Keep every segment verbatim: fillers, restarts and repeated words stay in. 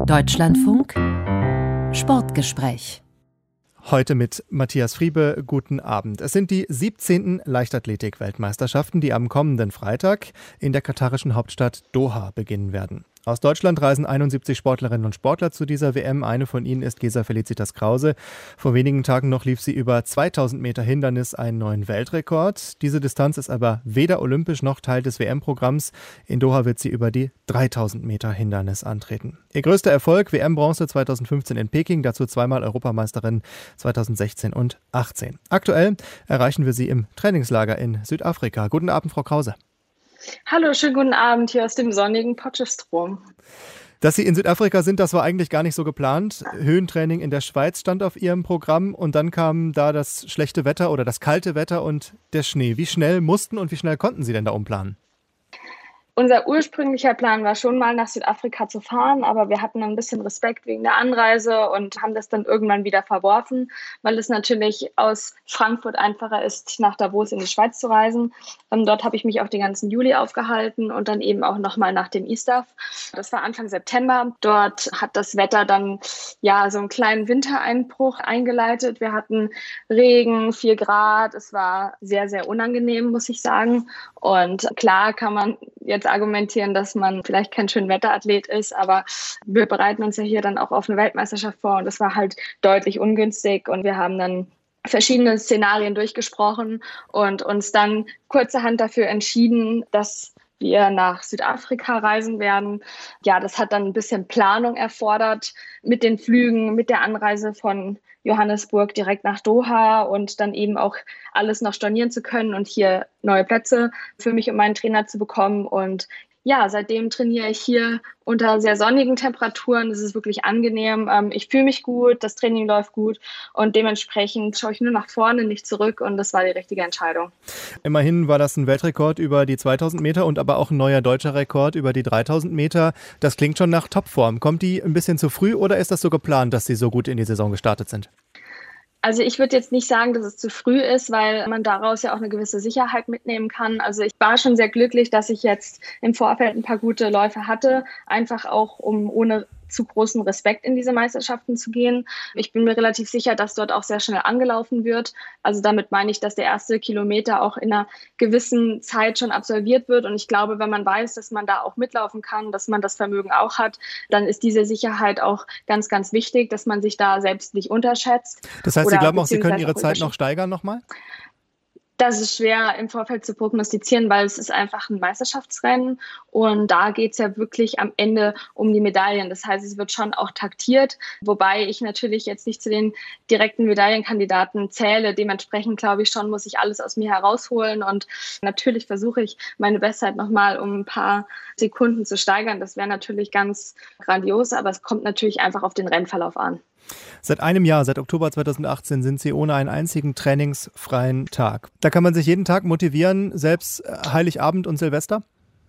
Deutschlandfunk Sportgespräch. Heute mit Matthias Friebe. Guten Abend. Es sind die siebzehnten Leichtathletik-Weltmeisterschaften, die am kommenden Freitag in der katarischen Hauptstadt Doha beginnen werden. Aus Deutschland reisen einundsiebzig Sportlerinnen und Sportler zu dieser W M. Eine von ihnen ist Gesa Felicitas Krause. Vor wenigen Tagen noch lief sie über zweitausend Meter Hindernis einen neuen Weltrekord. Diese Distanz ist aber weder olympisch noch Teil des W M-Programms. In Doha wird sie über die dreitausend Meter Hindernis antreten. Ihr größter Erfolg: W M-Bronze zweitausendfünfzehn in Peking, dazu zweimal Europameisterin zweitausendsechzehn und achtzehn. Aktuell erreichen wir sie im Trainingslager in Südafrika. Guten Abend, Frau Krause. Hallo, schönen guten Abend hier aus dem sonnigen Potchefstroom. Dass Sie in Südafrika sind, das war eigentlich gar nicht so geplant. Höhentraining in der Schweiz stand auf Ihrem Programm und dann kam da das schlechte Wetter oder das kalte Wetter und der Schnee. Wie schnell mussten und wie schnell konnten Sie denn da umplanen? Unser ursprünglicher Plan war schon mal nach Südafrika zu fahren, aber wir hatten ein bisschen Respekt wegen der Anreise und haben das dann irgendwann wieder verworfen, weil es natürlich aus Frankfurt einfacher ist, nach Davos in die Schweiz zu reisen. Und dort habe ich mich auch den ganzen Juli aufgehalten und dann eben auch nochmal nach dem ISTAF. Das war Anfang September. Dort hat das Wetter dann ja so einen kleinen Wintereinbruch eingeleitet. Wir hatten Regen, vier Grad. Es war sehr, sehr unangenehm, muss ich sagen. Und klar kann man jetzt argumentieren, dass man vielleicht kein Schönwetterathlet ist, aber wir bereiten uns ja hier dann auch auf eine Weltmeisterschaft vor und das war halt deutlich ungünstig und wir haben dann verschiedene Szenarien durchgesprochen und uns dann kurzerhand dafür entschieden, dass wir nach Südafrika reisen werden. Ja, das hat dann ein bisschen Planung erfordert mit den Flügen, mit der Anreise von Johannesburg direkt nach Doha und dann eben auch alles noch stornieren zu können und hier neue Plätze für mich und meinen Trainer zu bekommen. Und ja, seitdem trainiere ich hier unter sehr sonnigen Temperaturen. Es ist wirklich angenehm. Ich fühle mich gut, das Training läuft gut und dementsprechend schaue ich nur nach vorne, nicht zurück und das war die richtige Entscheidung. Immerhin war das ein Weltrekord über die zweitausend Meter und aber auch ein neuer deutscher Rekord über die dreitausend Meter. Das klingt schon nach Topform. Kommt die ein bisschen zu früh oder ist das so geplant, dass Sie so gut in die Saison gestartet sind? Also ich würde jetzt nicht sagen, dass es zu früh ist, weil man daraus ja auch eine gewisse Sicherheit mitnehmen kann. Also ich war schon sehr glücklich, dass ich jetzt im Vorfeld ein paar gute Läufe hatte, einfach auch um ohne zu großen Respekt in diese Meisterschaften zu gehen. Ich bin mir relativ sicher, dass dort auch sehr schnell angelaufen wird. Also damit meine ich, dass der erste Kilometer auch in einer gewissen Zeit schon absolviert wird. Und ich glaube, wenn man weiß, dass man da auch mitlaufen kann, dass man das Vermögen auch hat, dann ist diese Sicherheit auch ganz, ganz wichtig, dass man sich da selbst nicht unterschätzt. Das heißt, Sie glauben auch, Sie können Ihre Zeit noch steigern nochmal? Das ist schwer im Vorfeld zu prognostizieren, weil es ist einfach ein Meisterschaftsrennen und da geht es ja wirklich am Ende um die Medaillen. Das heißt, es wird schon auch taktiert, wobei ich natürlich jetzt nicht zu den direkten Medaillenkandidaten zähle. Dementsprechend glaube ich schon, muss ich alles aus mir herausholen und natürlich versuche ich meine Bestzeit nochmal um ein paar Sekunden zu steigern. Das wäre natürlich ganz grandios, aber es kommt natürlich einfach auf den Rennverlauf an. Seit einem Jahr, seit Oktober zweitausendachtzehn, sind Sie ohne einen einzigen trainingsfreien Tag. Da kann man sich jeden Tag motivieren, selbst Heiligabend und Silvester?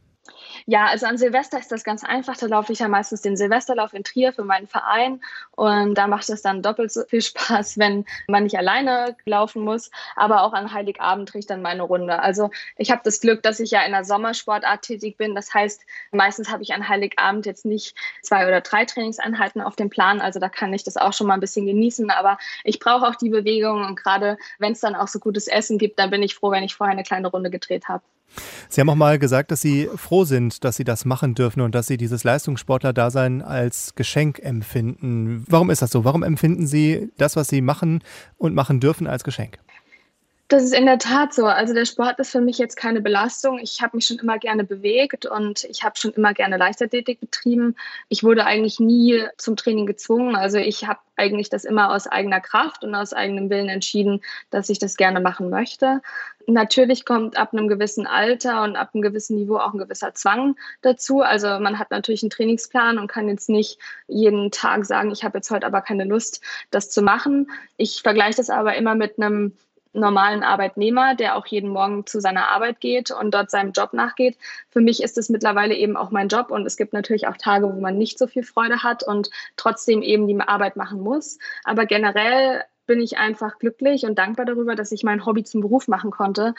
Ja, also an Silvester ist das ganz einfach. Da laufe ich ja meistens den Silvesterlauf in Trier für meinen Verein und da macht es dann doppelt so viel Spaß, wenn man nicht alleine laufen muss. Aber auch an Heiligabend drehe ich dann meine Runde. Also ich habe das Glück, dass ich ja in einer Sommersportart tätig bin. Das heißt, meistens habe ich an Heiligabend jetzt nicht zwei oder drei Trainingseinheiten auf dem Plan. Also da kann ich das auch schon mal ein bisschen genießen. Aber ich brauche auch die Bewegung und gerade wenn es dann auch so gutes Essen gibt, dann bin ich froh, wenn ich vorher eine kleine Runde gedreht habe. Sie haben auch mal gesagt, dass Sie froh sind, dass Sie das machen dürfen und dass Sie dieses Leistungssportler-Dasein als Geschenk empfinden. Warum ist das so? Warum empfinden Sie das, was Sie machen und machen dürfen, als Geschenk? Das ist in der Tat so. Also der Sport ist für mich jetzt keine Belastung. Ich habe mich schon immer gerne bewegt und ich habe schon immer gerne Leichtathletik betrieben. Ich wurde eigentlich nie zum Training gezwungen. Also ich habe eigentlich das immer aus eigener Kraft und aus eigenem Willen entschieden, dass ich das gerne machen möchte. Natürlich kommt ab einem gewissen Alter und ab einem gewissen Niveau auch ein gewisser Zwang dazu. Also man hat natürlich einen Trainingsplan und kann jetzt nicht jeden Tag sagen, ich habe jetzt heute aber keine Lust, das zu machen. Ich vergleiche das aber immer mit einem normalen Arbeitnehmer, der auch jeden Morgen zu seiner Arbeit geht und dort seinem Job nachgeht. Für mich ist es mittlerweile eben auch mein Job und es gibt natürlich auch Tage, wo man nicht so viel Freude hat und trotzdem eben die Arbeit machen muss. Aber generell bin ich einfach glücklich und dankbar darüber, dass ich mein Hobby zum Beruf machen konnte.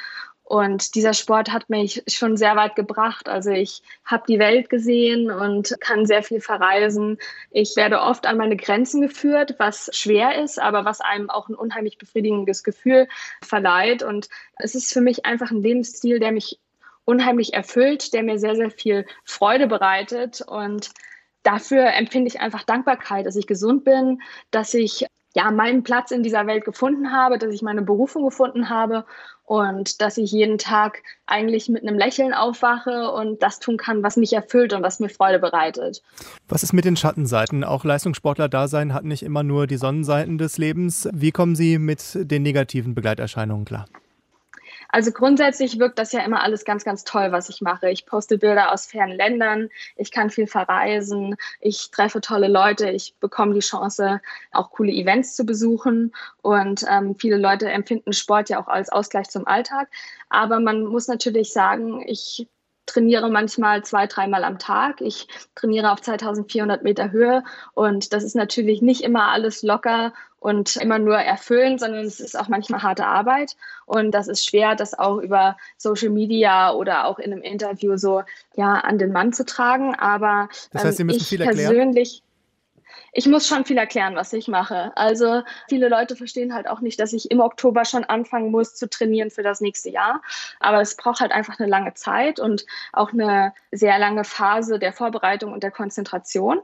Und dieser Sport hat mich schon sehr weit gebracht. Also ich habe die Welt gesehen und kann sehr viel verreisen. Ich werde oft an meine Grenzen geführt, was schwer ist, aber was einem auch ein unheimlich befriedigendes Gefühl verleiht. Und es ist für mich einfach ein Lebensstil, der mich unheimlich erfüllt, der mir sehr, sehr viel Freude bereitet. Und dafür empfinde ich einfach Dankbarkeit, dass ich gesund bin, dass ich ja meinen Platz in dieser Welt gefunden habe, dass ich meine Berufung gefunden habe und dass ich jeden Tag eigentlich mit einem Lächeln aufwache und das tun kann, was mich erfüllt und was mir Freude bereitet. Was ist mit den Schattenseiten? Auch Leistungssportler-Dasein hat nicht immer nur die Sonnenseiten des Lebens. Wie kommen Sie mit den negativen Begleiterscheinungen klar? Also grundsätzlich wirkt das ja immer alles ganz, ganz toll, was ich mache. Ich poste Bilder aus fernen Ländern, ich kann viel verreisen, ich treffe tolle Leute, ich bekomme die Chance, auch coole Events zu besuchen. Und ähm, viele Leute empfinden Sport ja auch als Ausgleich zum Alltag. Aber man muss natürlich sagen, ich trainiere manchmal zwei, dreimal am Tag. Ich trainiere auf zweitausendvierhundert Meter Höhe und das ist natürlich nicht immer alles locker und immer nur erfüllend, sondern es ist auch manchmal harte Arbeit und das ist schwer, das auch über Social Media oder auch in einem Interview so ja an den Mann zu tragen. Aber das heißt, Sie müssen ich viel erklären? persönlich Ich muss schon viel erklären, was ich mache. Also viele Leute verstehen halt auch nicht, dass ich im Oktober schon anfangen muss zu trainieren für das nächste Jahr. Aber es braucht halt einfach eine lange Zeit und auch eine sehr lange Phase der Vorbereitung und der Konzentration.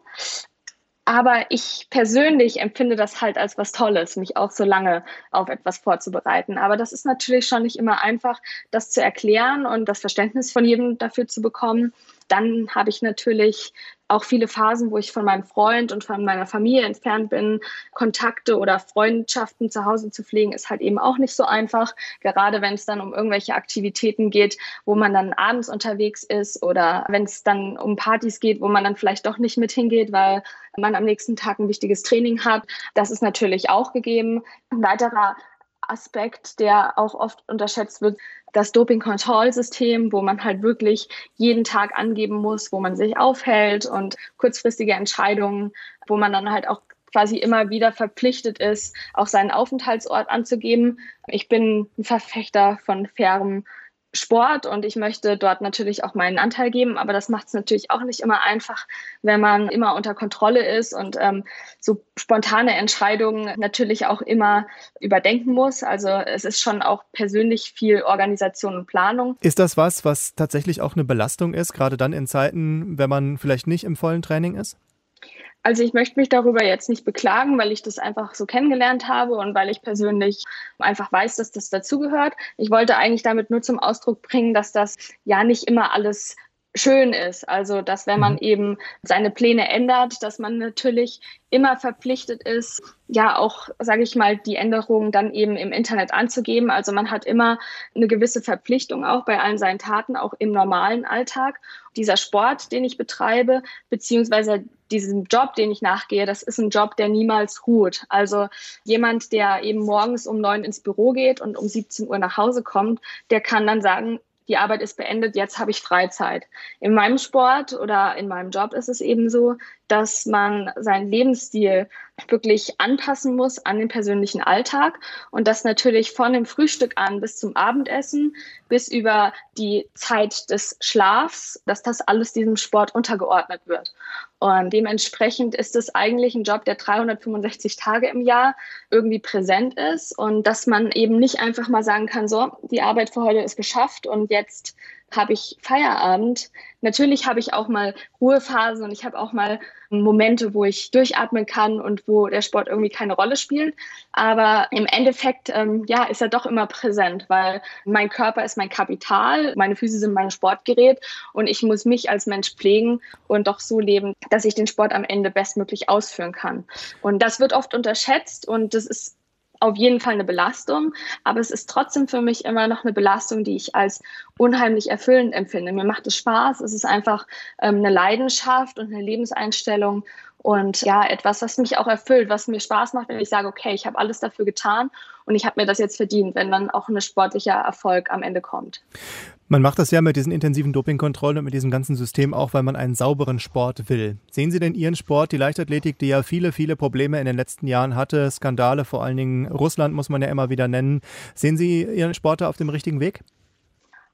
Aber ich persönlich empfinde das halt als was Tolles, mich auch so lange auf etwas vorzubereiten. Aber das ist natürlich schon nicht immer einfach, das zu erklären und das Verständnis von jedem dafür zu bekommen. Dann habe ich natürlich auch viele Phasen, wo ich von meinem Freund und von meiner Familie entfernt bin. Kontakte oder Freundschaften zu Hause zu pflegen, ist halt eben auch nicht so einfach. Gerade wenn es dann um irgendwelche Aktivitäten geht, wo man dann abends unterwegs ist oder wenn es dann um Partys geht, wo man dann vielleicht doch nicht mit hingeht, weil man am nächsten Tag ein wichtiges Training hat. Das ist natürlich auch gegeben. Ein weiterer Aspekt, der auch oft unterschätzt wird, das Doping-Control-System, wo man halt wirklich jeden Tag angeben muss, wo man sich aufhält und kurzfristige Entscheidungen, wo man dann halt auch quasi immer wieder verpflichtet ist, auch seinen Aufenthaltsort anzugeben. Ich bin ein Verfechter von fairem Sport und ich möchte dort natürlich auch meinen Anteil geben, aber das macht es natürlich auch nicht immer einfach, wenn man immer unter Kontrolle ist und ähm, so spontane Entscheidungen natürlich auch immer überdenken muss. Also es ist schon auch persönlich viel Organisation und Planung. Ist das was, was tatsächlich auch eine Belastung ist, gerade dann in Zeiten, wenn man vielleicht nicht im vollen Training ist? Also ich möchte mich darüber jetzt nicht beklagen, weil ich das einfach so kennengelernt habe und weil ich persönlich einfach weiß, dass das dazugehört. Ich wollte eigentlich damit nur zum Ausdruck bringen, dass das ja nicht immer alles schön ist. Also dass wenn man eben seine Pläne ändert, dass man natürlich immer verpflichtet ist, ja auch, sage ich mal, die Änderungen dann eben im Internet anzugeben. Also man hat immer eine gewisse Verpflichtung auch bei allen seinen Taten, auch im normalen Alltag. Dieser Sport, den ich betreibe, beziehungsweise diesem Job, den ich nachgehe, das ist ein Job, der niemals ruht. Also jemand, der eben morgens um neun ins Büro geht und um siebzehn Uhr nach Hause kommt, der kann dann sagen, die Arbeit ist beendet, jetzt habe ich Freizeit. In meinem Sport oder in meinem Job ist es eben so, dass man seinen Lebensstil wirklich anpassen muss an den persönlichen Alltag und das natürlich von dem Frühstück an bis zum Abendessen, bis über die Zeit des Schlafs, dass das alles diesem Sport untergeordnet wird. Und dementsprechend ist es eigentlich ein Job, der dreihundertfünfundsechzig Tage im Jahr irgendwie präsent ist und dass man eben nicht einfach mal sagen kann, so, die Arbeit für heute ist geschafft und jetzt habe ich Feierabend. Natürlich habe ich auch mal Ruhephasen und ich habe auch mal Momente, wo ich durchatmen kann und wo der Sport irgendwie keine Rolle spielt. Aber im Endeffekt, ähm, ja, ist er doch immer präsent, weil mein Körper ist mein Kapital, meine Füße sind mein Sportgerät und ich muss mich als Mensch pflegen und doch so leben, dass ich den Sport am Ende bestmöglich ausführen kann. Und das wird oft unterschätzt und das ist auf jeden Fall eine Belastung, aber es ist trotzdem für mich immer noch eine Belastung, die ich als unheimlich erfüllend empfinde. Mir macht es Spaß, es ist einfach ähm, eine Leidenschaft und eine Lebenseinstellung und ja, etwas, was mich auch erfüllt, was mir Spaß macht, wenn ich sage, okay, ich habe alles dafür getan und ich habe mir das jetzt verdient, wenn dann auch ein sportlicher Erfolg am Ende kommt. Man macht das ja mit diesen intensiven Dopingkontrollen und mit diesem ganzen System auch, weil man einen sauberen Sport will. Sehen Sie denn Ihren Sport, die Leichtathletik, die ja viele, viele Probleme in den letzten Jahren hatte, Skandale, vor allen Dingen Russland muss man ja immer wieder nennen. Sehen Sie Ihren Sport da auf dem richtigen Weg?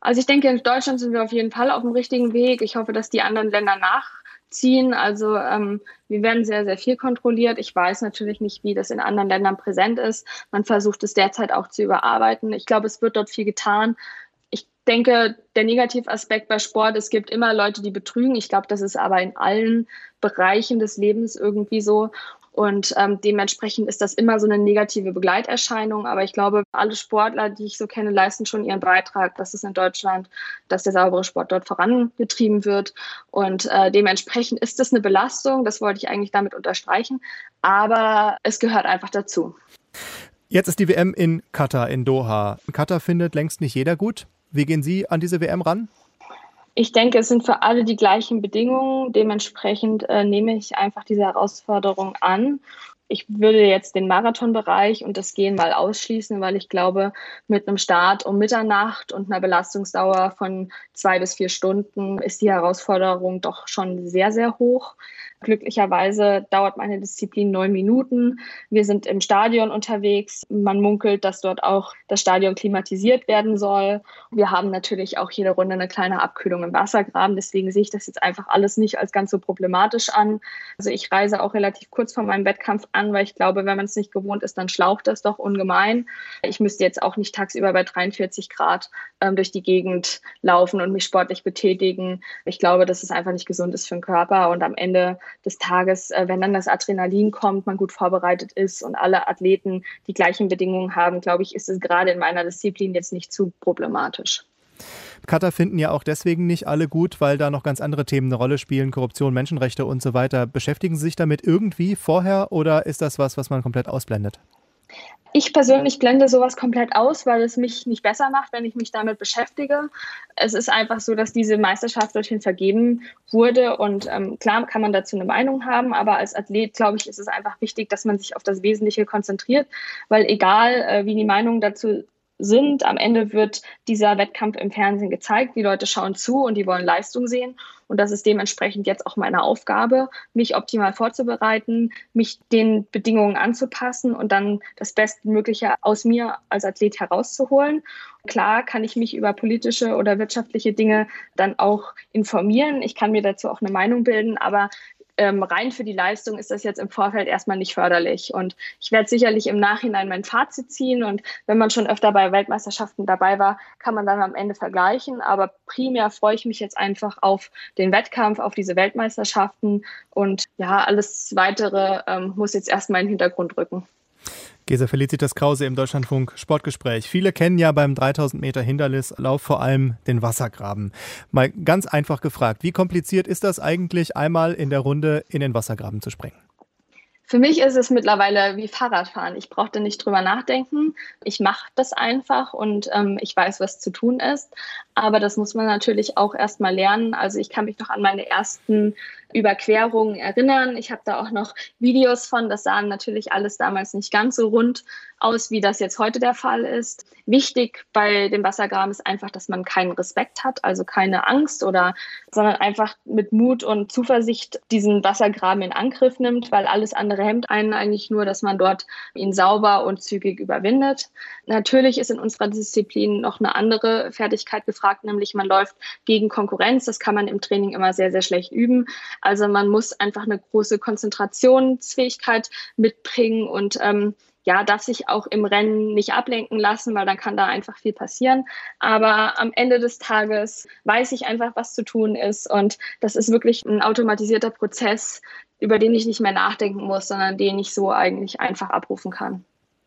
Also ich denke, in Deutschland sind wir auf jeden Fall auf dem richtigen Weg. Ich hoffe, dass die anderen Länder nachziehen. Also ähm, wir werden sehr, sehr viel kontrolliert. Ich weiß natürlich nicht, wie das in anderen Ländern präsent ist. Man versucht es derzeit auch zu überarbeiten. Ich glaube, es wird dort viel getan. Ich denke, der Negativaspekt bei Sport, es gibt immer Leute, die betrügen. Ich glaube, das ist aber in allen Bereichen des Lebens irgendwie so. Und ähm, dementsprechend ist das immer so eine negative Begleiterscheinung. Aber ich glaube, alle Sportler, die ich so kenne, leisten schon ihren Beitrag, dass es in Deutschland, dass der saubere Sport dort vorangetrieben wird. Und äh, dementsprechend ist das eine Belastung. Das wollte ich eigentlich damit unterstreichen. Aber es gehört einfach dazu. Jetzt ist die W M in Katar, in Doha. Katar findet längst nicht jeder gut. Wie gehen Sie an diese W M ran? Ich denke, es sind für alle die gleichen Bedingungen. Dementsprechend äh, nehme ich einfach diese Herausforderung an. Ich würde jetzt den Marathonbereich und das Gehen mal ausschließen, weil ich glaube, mit einem Start um Mitternacht und einer Belastungsdauer von zwei bis vier Stunden ist die Herausforderung doch schon sehr, sehr hoch. Glücklicherweise dauert meine Disziplin neun Minuten. Wir sind im Stadion unterwegs. Man munkelt, dass dort auch das Stadion klimatisiert werden soll. Wir haben natürlich auch jede Runde eine kleine Abkühlung im Wassergraben. Deswegen sehe ich das jetzt einfach alles nicht als ganz so problematisch an. Also ich reise auch relativ kurz vor meinem Wettkampf an, weil ich glaube, wenn man es nicht gewohnt ist, dann schlaucht das doch ungemein. Ich müsste jetzt auch nicht tagsüber bei dreiundvierzig Grad ähm, durch die Gegend laufen und mich sportlich betätigen. Ich glaube, dass es einfach nicht gesund ist für den Körper. Und am Ende des Tages, wenn dann das Adrenalin kommt, man gut vorbereitet ist und alle Athleten die gleichen Bedingungen haben, glaube ich, ist es gerade in meiner Disziplin jetzt nicht zu problematisch. Katar finden ja auch deswegen nicht alle gut, weil da noch ganz andere Themen eine Rolle spielen, Korruption, Menschenrechte und so weiter. Beschäftigen Sie sich damit irgendwie vorher oder ist das was, was man komplett ausblendet? Ich persönlich blende sowas komplett aus, weil es mich nicht besser macht, wenn ich mich damit beschäftige. Es ist einfach so, dass diese Meisterschaft dorthin vergeben wurde und ähm, klar kann man dazu eine Meinung haben, aber als Athlet, glaube ich, ist es einfach wichtig, dass man sich auf das Wesentliche konzentriert, weil egal, äh, wie die Meinungen dazu sind, am Ende wird dieser Wettkampf im Fernsehen gezeigt, die Leute schauen zu und die wollen Leistung sehen und das ist dementsprechend jetzt auch meine Aufgabe, mich optimal vorzubereiten, mich den Bedingungen anzupassen und dann das Bestmögliche aus mir als Athlet herauszuholen. Klar kann ich mich über politische oder wirtschaftliche Dinge dann auch informieren, ich kann mir dazu auch eine Meinung bilden, aber Ähm, rein für die Leistung ist das jetzt im Vorfeld erstmal nicht förderlich. Und ich werde sicherlich im Nachhinein mein Fazit ziehen. Und wenn man schon öfter bei Weltmeisterschaften dabei war, kann man dann am Ende vergleichen. Aber primär freue ich mich jetzt einfach auf den Wettkampf, auf diese Weltmeisterschaften. Und ja, alles Weitere ähm, muss jetzt erstmal in den Hintergrund rücken. Gesa Felicitas Krause im Deutschlandfunk Sportgespräch. Viele kennen ja beim dreitausend Meter Hindernislauf vor allem den Wassergraben. Mal ganz einfach gefragt, wie kompliziert ist das eigentlich, einmal in der Runde in den Wassergraben zu springen? Für mich ist es mittlerweile wie Fahrradfahren. Ich brauchte nicht drüber nachdenken. Ich mache das einfach und ähm, ich weiß, was zu tun ist. Aber das muss man natürlich auch erst mal lernen. Also ich kann mich noch an meine ersten Überquerungen erinnern. Ich habe da auch noch Videos von. Das sah natürlich alles damals nicht ganz so rund aus, wie das jetzt heute der Fall ist. Wichtig bei dem Wassergraben ist einfach, dass man keinen Respekt hat, also keine Angst, oder, sondern einfach mit Mut und Zuversicht diesen Wassergraben in Angriff nimmt, weil alles andere hemmt einen eigentlich nur, dass man dort ihn sauber und zügig überwindet. Natürlich ist in unserer Disziplin noch eine andere Fertigkeit gefragt, nämlich man läuft gegen Konkurrenz. Das kann man im Training immer sehr, sehr schlecht üben. Also man muss einfach eine große Konzentrationsfähigkeit mitbringen und ähm, ja, darf sich auch im Rennen nicht ablenken lassen, weil dann kann da einfach viel passieren. Aber am Ende des Tages weiß ich einfach, was zu tun ist. Und das ist wirklich ein automatisierter Prozess, über den ich nicht mehr nachdenken muss, sondern den ich so eigentlich einfach abrufen kann.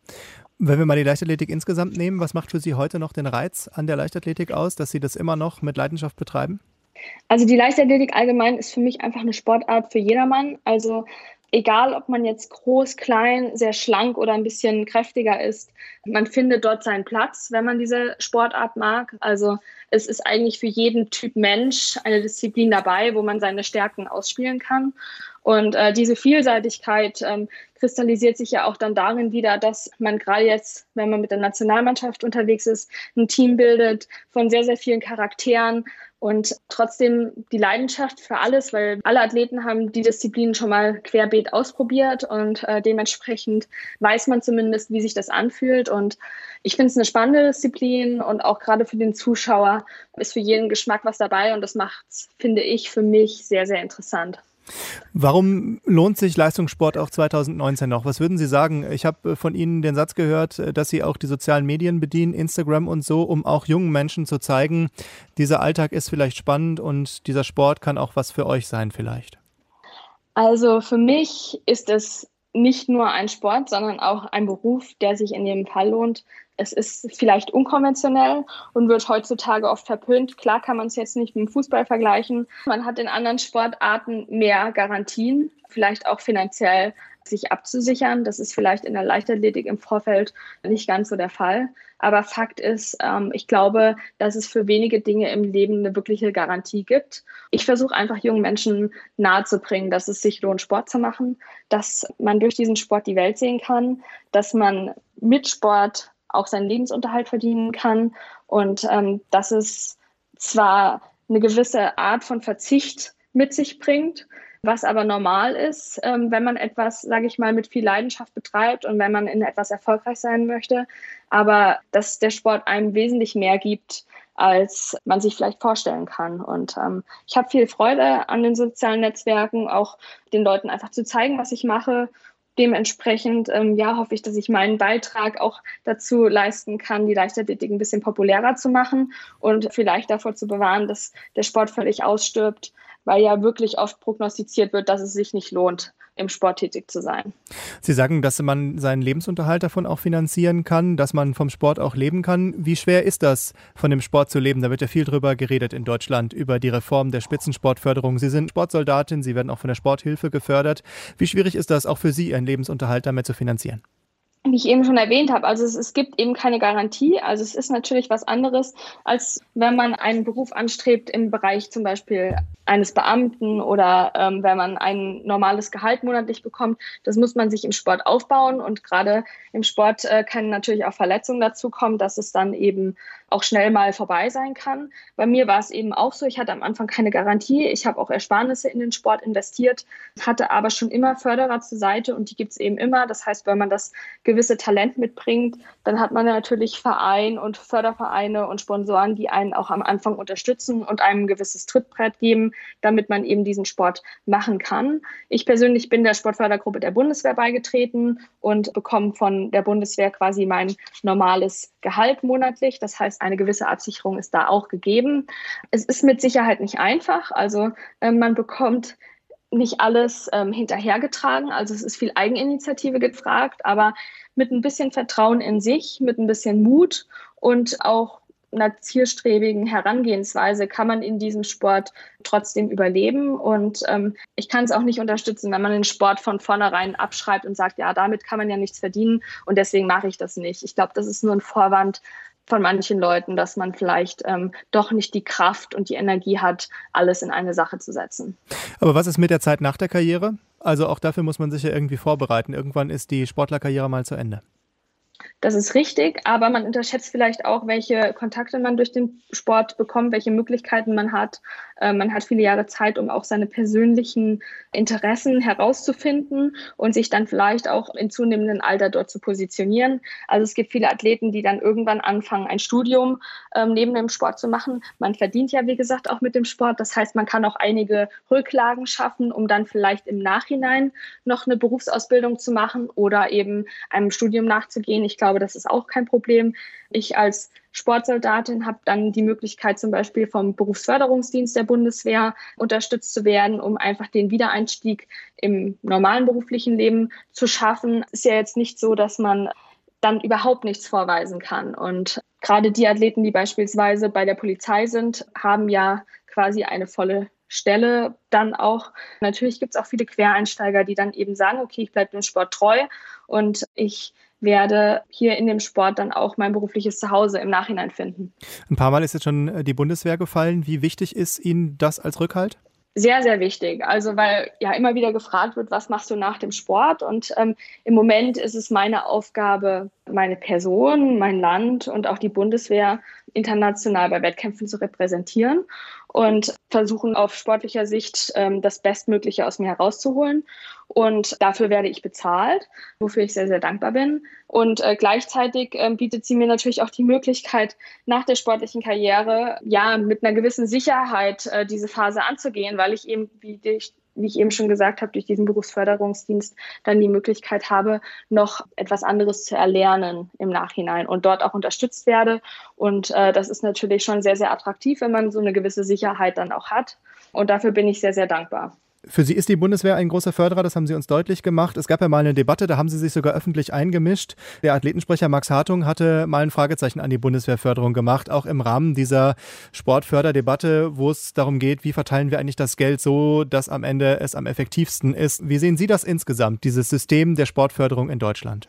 Wenn wir mal die Leichtathletik insgesamt nehmen, was macht für Sie heute noch den Reiz an der Leichtathletik aus, dass Sie das immer noch mit Leidenschaft betreiben? Also die Leichtathletik allgemein ist für mich einfach eine Sportart für jedermann. Also egal, ob man jetzt groß, klein, sehr schlank oder ein bisschen kräftiger ist, man findet dort seinen Platz, wenn man diese Sportart mag. Also es ist eigentlich für jeden Typ Mensch eine Disziplin dabei, wo man seine Stärken ausspielen kann. Und äh, diese Vielseitigkeit ähm, kristallisiert sich ja auch dann darin wieder, dass man gerade jetzt, wenn man mit der Nationalmannschaft unterwegs ist, ein Team bildet von sehr, sehr vielen Charakteren, und trotzdem die Leidenschaft für alles, weil alle Athleten haben die Disziplinen schon mal querbeet ausprobiert und äh, dementsprechend weiß man zumindest, wie sich das anfühlt. Und ich finde es eine spannende Disziplin und auch gerade für den Zuschauer ist für jeden Geschmack was dabei und das macht es, finde ich, für mich sehr, sehr interessant. Warum lohnt sich Leistungssport auch zwanzig neunzehn noch? Was würden Sie sagen? Ich habe von Ihnen den Satz gehört, dass Sie auch die sozialen Medien bedienen, Instagram und so, um auch jungen Menschen zu zeigen, dieser Alltag ist vielleicht spannend und dieser Sport kann auch was für euch sein vielleicht. Also für mich ist es nicht nur ein Sport, sondern auch ein Beruf, der sich in jedem Fall lohnt. Es ist vielleicht unkonventionell und wird heutzutage oft verpönt. Klar kann man es jetzt nicht mit dem Fußball vergleichen. Man hat in anderen Sportarten mehr Garantien, vielleicht auch finanziell sich abzusichern. Das ist vielleicht in der Leichtathletik im Vorfeld nicht ganz so der Fall. Aber Fakt ist, ähm, ich glaube, dass es für wenige Dinge im Leben eine wirkliche Garantie gibt. Ich versuche einfach jungen Menschen nahezubringen, dass es sich lohnt, Sport zu machen, dass man durch diesen Sport die Welt sehen kann, dass man mit Sport auch seinen Lebensunterhalt verdienen kann und ähm, dass es zwar eine gewisse Art von Verzicht mit sich bringt, was aber normal ist, ähm, wenn man etwas, sage ich mal, mit viel Leidenschaft betreibt und wenn man in etwas erfolgreich sein möchte, aber dass der Sport einem wesentlich mehr gibt, als man sich vielleicht vorstellen kann. Und ähm, ich habe viel Freude an den sozialen Netzwerken, auch den Leuten einfach zu zeigen, was ich mache. Dementsprechend ähm, ja, hoffe ich, dass ich meinen Beitrag auch dazu leisten kann, die Leichtathletik ein bisschen populärer zu machen und vielleicht davor zu bewahren, dass der Sport völlig ausstirbt, weil ja wirklich oft prognostiziert wird, dass es sich nicht lohnt, im Sport tätig zu sein. Sie sagen, dass man seinen Lebensunterhalt davon auch finanzieren kann, dass man vom Sport auch leben kann. Wie schwer ist das, von dem Sport zu leben? Da wird ja viel drüber geredet in Deutschland, über die Reform der Spitzensportförderung. Sie sind Sportsoldatin, Sie werden auch von der Sporthilfe gefördert. wie schwierig ist das auch für Sie, Ihren Lebensunterhalt damit zu finanzieren? Wie ich eben schon erwähnt habe, also es, es gibt eben keine Garantie. Also es ist natürlich was anderes, als wenn man einen Beruf anstrebt im Bereich zum Beispiel eines Beamten oder ähm, wenn man ein normales Gehalt monatlich bekommt. Das muss man sich im Sport aufbauen und gerade im Sport äh, können natürlich auch Verletzungen dazu kommen, dass es dann eben auch schnell mal vorbei sein kann. Bei mir war es eben auch so, ich hatte am Anfang keine Garantie. Ich habe auch Ersparnisse in den Sport investiert, hatte aber schon immer Förderer zur Seite und die gibt es eben immer. Das heißt, wenn man das gewisse Talent mitbringt, dann hat man natürlich Verein und Fördervereine und Sponsoren, die einen auch am Anfang unterstützen und einem ein gewisses Trittbrett geben, damit man eben diesen Sport machen kann. Ich persönlich bin der Sportfördergruppe der Bundeswehr beigetreten und bekomme von der Bundeswehr quasi mein normales Gehalt monatlich. Das heißt, eine gewisse Absicherung ist da auch gegeben. Es ist mit Sicherheit nicht einfach. Also äh, man bekommt nicht alles ähm, hinterhergetragen. Also es ist viel Eigeninitiative gefragt, aber mit ein bisschen Vertrauen in sich, mit ein bisschen Mut und auch einer zielstrebigen Herangehensweise kann man in diesem Sport trotzdem überleben. Und ähm, ich kann es auch nicht unterstützen, wenn man den Sport von vornherein abschreibt und sagt, ja, damit kann man ja nichts verdienen und deswegen mache ich das nicht. Ich glaube, das ist nur ein Vorwand von manchen Leuten, dass man vielleicht ähm, doch nicht die Kraft und die Energie hat, alles in eine Sache zu setzen. Aber was ist mit der Zeit nach der Karriere? Also auch dafür muss man sich ja irgendwie vorbereiten. Irgendwann ist die Sportlerkarriere mal zu Ende. Das ist richtig, aber man unterschätzt vielleicht auch, welche Kontakte man durch den Sport bekommt, welche Möglichkeiten man hat. Äh, man hat viele Jahre Zeit, um auch seine persönlichen Interessen herauszufinden und sich dann vielleicht auch in zunehmendem Alter dort zu positionieren. Also es gibt viele Athleten, die dann irgendwann anfangen, ein Studium ähm, neben dem Sport zu machen. Man verdient ja, wie gesagt, auch mit dem Sport. Das heißt, man kann auch einige Rücklagen schaffen, um dann vielleicht im Nachhinein noch eine Berufsausbildung zu machen oder eben einem Studium nachzugehen. Ich glaube, das ist auch kein Problem. Ich als Sportsoldatin habe dann die Möglichkeit, zum Beispiel vom Berufsförderungsdienst der Bundeswehr unterstützt zu werden, um einfach den Wiedereinstieg im normalen beruflichen Leben zu schaffen. Es ist ja jetzt nicht so, dass man dann überhaupt nichts vorweisen kann. Und gerade die Athleten, die beispielsweise bei der Polizei sind, haben ja quasi eine volle Stelle dann auch. Natürlich gibt es auch viele Quereinsteiger, die dann eben sagen, okay, ich bleibe dem Sport treu und ich werde hier in dem Sport dann auch mein berufliches Zuhause im Nachhinein finden. Ein paar Mal ist jetzt schon die Bundeswehr gefallen. Wie wichtig ist Ihnen das als Rückhalt? Sehr, sehr wichtig. Also weil ja immer wieder gefragt wird, was machst du nach dem Sport? Und ähm, im Moment ist es meine Aufgabe, meine Person, mein Land und auch die Bundeswehr international bei Wettkämpfen zu repräsentieren. und versuchen auf sportlicher Sicht ähm, das Bestmögliche aus mir herauszuholen. Und dafür werde ich bezahlt, wofür ich sehr, sehr dankbar bin. Und äh, gleichzeitig äh, bietet sie mir natürlich auch die Möglichkeit, nach der sportlichen Karriere ja mit einer gewissen Sicherheit äh, diese Phase anzugehen, weil ich eben, wie dich wie ich eben schon gesagt habe, durch diesen Berufsförderungsdienst dann die Möglichkeit habe, noch etwas anderes zu erlernen im Nachhinein und dort auch unterstützt werde. Und äh, das ist natürlich schon sehr, sehr attraktiv, wenn man so eine gewisse Sicherheit dann auch hat. Und dafür bin ich sehr, sehr dankbar. Für Sie ist die Bundeswehr ein großer Förderer, das haben Sie uns deutlich gemacht. Es gab ja mal eine Debatte, da haben Sie sich sogar öffentlich eingemischt. Der Athletensprecher Max Hartung hatte mal ein Fragezeichen an die Bundeswehrförderung gemacht, auch im Rahmen dieser Sportförderdebatte, wo es darum geht, wie verteilen wir eigentlich das Geld so, dass am Ende es am effektivsten ist. Wie sehen Sie das insgesamt, dieses System der Sportförderung in Deutschland?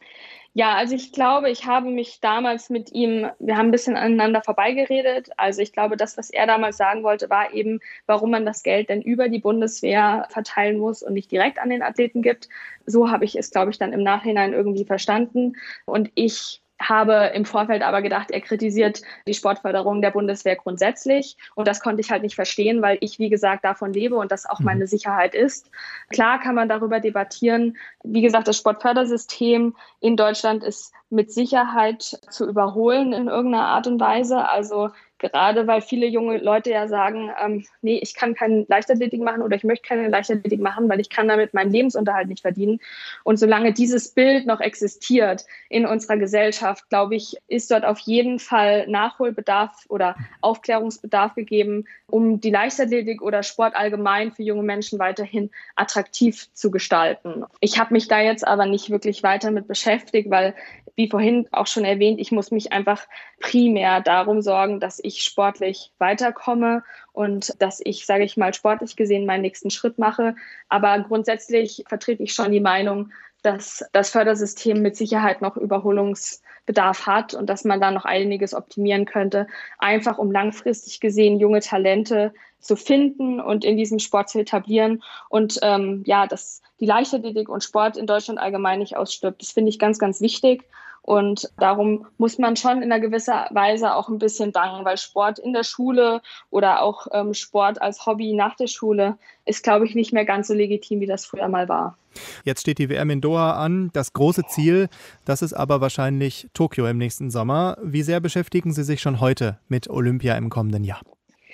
Ja, also ich glaube, ich habe mich damals mit ihm, wir haben ein bisschen aneinander vorbeigeredet. Also ich glaube, das, was er damals sagen wollte, war eben, warum man das Geld denn über die Bundeswehr verteilen muss und nicht direkt an den Athleten gibt. So habe ich es, glaube ich, dann im Nachhinein irgendwie verstanden. Und ich habe im Vorfeld aber gedacht, er kritisiert die Sportförderung der Bundeswehr grundsätzlich. Und das konnte ich halt nicht verstehen, weil ich, wie gesagt, davon lebe und das auch meine Sicherheit ist. Klar kann man darüber debattieren. Wie gesagt, das Sportfördersystem in Deutschland ist mit Sicherheit zu überholen in irgendeiner Art und Weise. Also gerade weil viele junge Leute ja sagen, ähm, nee, ich kann keine Leichtathletik machen oder ich möchte keine Leichtathletik machen, weil ich kann damit meinen Lebensunterhalt nicht verdienen. Und solange dieses Bild noch existiert in unserer Gesellschaft, glaube ich, ist dort auf jeden Fall Nachholbedarf oder Aufklärungsbedarf gegeben, um die Leichtathletik oder Sport allgemein für junge Menschen weiterhin attraktiv zu gestalten. Ich habe mich da jetzt aber nicht wirklich weiter mit beschäftigt, weil, wie vorhin auch schon erwähnt, ich muss mich einfach primär darum sorgen, dass ich sportlich weiterkomme und dass ich, sage ich mal, sportlich gesehen meinen nächsten Schritt mache. Aber grundsätzlich vertrete ich schon die Meinung, dass das Fördersystem mit Sicherheit noch Überholungsbedarf hat und dass man da noch einiges optimieren könnte, einfach um langfristig gesehen junge Talente zu finden und in diesem Sport zu etablieren. Und ähm, ja, dass die Leichtathletik und Sport in Deutschland allgemein nicht ausstirbt, das finde ich ganz, ganz wichtig. Und darum muss man schon in einer gewissen Weise auch ein bisschen bangen, weil Sport in der Schule oder auch ähm, Sport als Hobby nach der Schule ist, glaube ich, nicht mehr ganz so legitim, wie das früher mal war. Jetzt steht die W M in Doha an. Das große Ziel, das ist aber wahrscheinlich Tokio im nächsten Sommer. Wie sehr beschäftigen Sie sich schon heute mit Olympia im kommenden Jahr?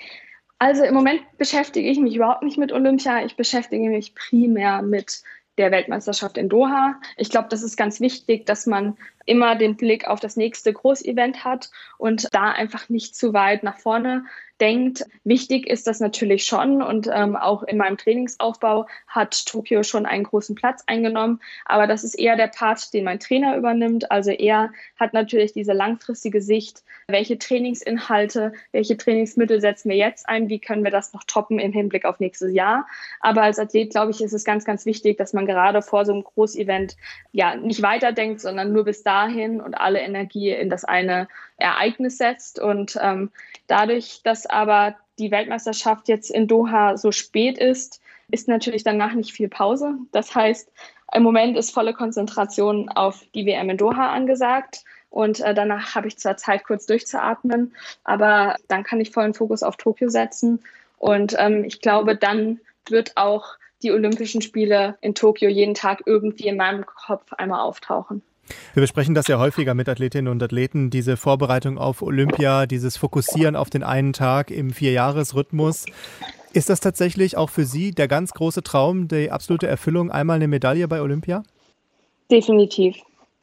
Also im Moment beschäftige ich mich überhaupt nicht mit Olympia. Ich beschäftige mich primär mit der Weltmeisterschaft in Doha. Ich glaube, das ist ganz wichtig, dass man immer den Blick auf das nächste Großevent hat und da einfach nicht zu weit nach vorne denkt. Wichtig ist das natürlich schon und ähm, auch in meinem Trainingsaufbau hat Tokio schon einen großen Platz eingenommen, aber das ist eher der Part, den mein Trainer übernimmt. Also er hat natürlich diese langfristige Sicht, welche Trainingsinhalte, welche Trainingsmittel setzen wir jetzt ein, wie können wir das noch toppen im Hinblick auf nächstes Jahr. Aber als Athlet, glaube ich, ist es ganz, ganz wichtig, dass man gerade vor so einem Großevent ja nicht weiterdenkt, sondern nur bis dahin und alle Energie in das eine Ereignis setzt. Und ähm, dadurch, dass aber die Weltmeisterschaft jetzt in Doha so spät ist, ist natürlich danach nicht viel Pause. Das heißt, im Moment ist volle Konzentration auf die W M in Doha angesagt. Und äh, danach habe ich zwar Zeit, kurz durchzuatmen, aber dann kann ich vollen Fokus auf Tokio setzen. Und ähm, ich glaube, dann wird auch die Olympischen Spiele in Tokio jeden Tag irgendwie in meinem Kopf einmal auftauchen. Wir besprechen das ja häufiger mit Athletinnen und Athleten, diese Vorbereitung auf Olympia, dieses Fokussieren auf den einen Tag im Vierjahresrhythmus. Ist das tatsächlich auch für Sie der ganz große Traum, die absolute Erfüllung, einmal eine Medaille bei Olympia? Definitiv.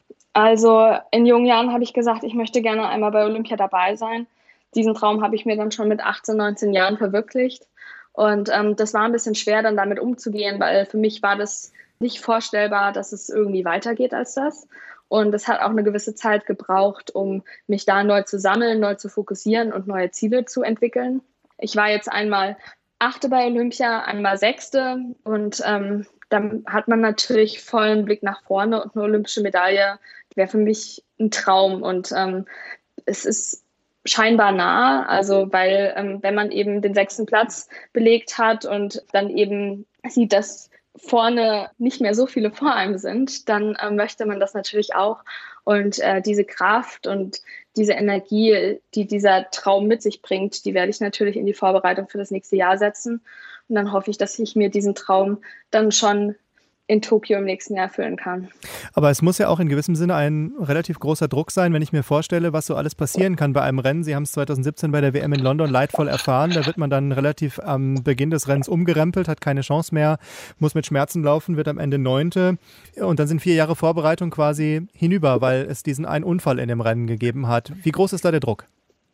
Also in jungen Jahren habe ich gesagt, ich möchte gerne einmal bei Olympia dabei sein. Diesen Traum habe ich mir dann schon mit achtzehn, neunzehn Jahren verwirklicht. Und ähm, das war ein bisschen schwer, dann damit umzugehen, weil für mich war das nicht vorstellbar, dass es irgendwie weitergeht als das. Und es hat auch eine gewisse Zeit gebraucht, um mich da neu zu sammeln, neu zu fokussieren und neue Ziele zu entwickeln. Ich war jetzt einmal Achte bei Olympia, einmal Sechste und ähm, dann hat man natürlich vollen Blick nach vorne und eine olympische Medaille wäre für mich ein Traum und ähm, es ist scheinbar nah, also weil ähm, wenn man eben den sechsten Platz belegt hat und dann eben sieht, dass vorne nicht mehr so viele vor einem sind, dann äh, möchte man das natürlich auch. Und äh, diese Kraft und diese Energie, die dieser Traum mit sich bringt, die werde ich natürlich in die Vorbereitung für das nächste Jahr setzen. Und dann hoffe ich, dass ich mir diesen Traum dann schon in Tokio im nächsten Jahr erfüllen kann. Aber es muss ja auch in gewissem Sinne ein relativ großer Druck sein, wenn ich mir vorstelle, was so alles passieren kann bei einem Rennen. Sie haben es zwanzig siebzehn bei der W M in London leidvoll erfahren. Da wird man dann relativ am Beginn des Rennens umgerempelt, hat keine Chance mehr, muss mit Schmerzen laufen, wird am Ende Neunte. Und dann sind vier Jahre Vorbereitung quasi hinüber, weil es diesen einen Unfall in dem Rennen gegeben hat. Wie groß ist da der Druck?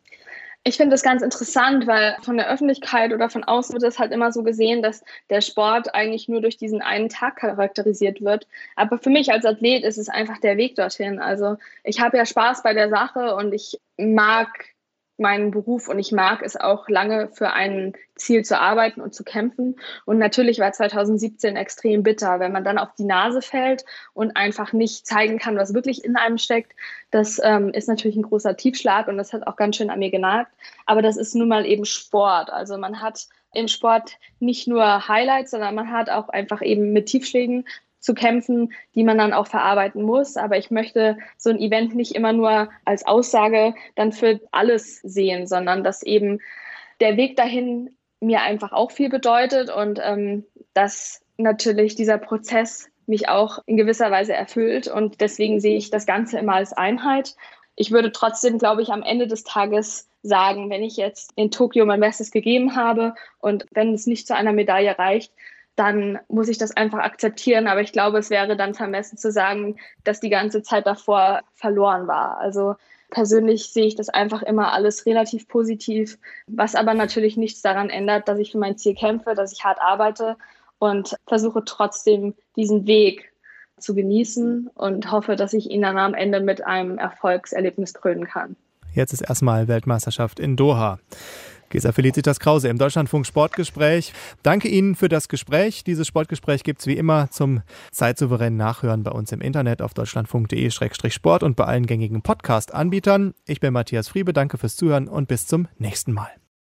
Ich finde das ganz interessant, weil von der Öffentlichkeit oder von außen wird es halt immer so gesehen, dass der Sport eigentlich nur durch diesen einen Tag charakterisiert wird. Aber für mich als Athlet ist es einfach der Weg dorthin. Also ich habe ja Spaß bei der Sache und ich mag meinen Beruf und ich mag es auch lange für ein Ziel zu arbeiten und zu kämpfen. Und natürlich war zwanzig siebzehn extrem bitter, wenn man dann auf die Nase fällt und einfach nicht zeigen kann, was wirklich in einem steckt. Das ähm, ist natürlich ein großer Tiefschlag und das hat auch ganz schön an mir genagt. Aber das ist nun mal eben Sport. Also man hat im Sport nicht nur Highlights, sondern man hat auch einfach eben mit Tiefschlägen zu kämpfen, die man dann auch verarbeiten muss. Aber ich möchte so ein Event nicht immer nur als Aussage dann für alles sehen, sondern dass eben der Weg dahin mir einfach auch viel bedeutet und ähm, dass natürlich dieser Prozess mich auch in gewisser Weise erfüllt. Und deswegen sehe ich das Ganze immer als Einheit. Ich würde trotzdem, glaube ich, am Ende des Tages sagen, wenn ich jetzt in Tokio mein Bestes gegeben habe und wenn es nicht zu einer Medaille reicht, dann muss ich das einfach akzeptieren. Aber ich glaube, es wäre dann vermessen zu sagen, dass die ganze Zeit davor verloren war. Also persönlich sehe ich das einfach immer alles relativ positiv, was aber natürlich nichts daran ändert, dass ich für mein Ziel kämpfe, dass ich hart arbeite und versuche trotzdem diesen Weg zu genießen und hoffe, dass ich ihn dann am Ende mit einem Erfolgserlebnis krönen kann. Jetzt ist erstmal Weltmeisterschaft in Doha. Gesa Felicitas Krause im Deutschlandfunk Sportgespräch. Danke Ihnen für das Gespräch. Dieses Sportgespräch gibt es wie immer zum zeitsouveränen Nachhören bei uns im Internet auf deutschlandfunk punkt de Schrägstrich sport und bei allen gängigen Podcast-Anbietern. Ich bin Matthias Friebe, danke fürs Zuhören und bis zum nächsten Mal.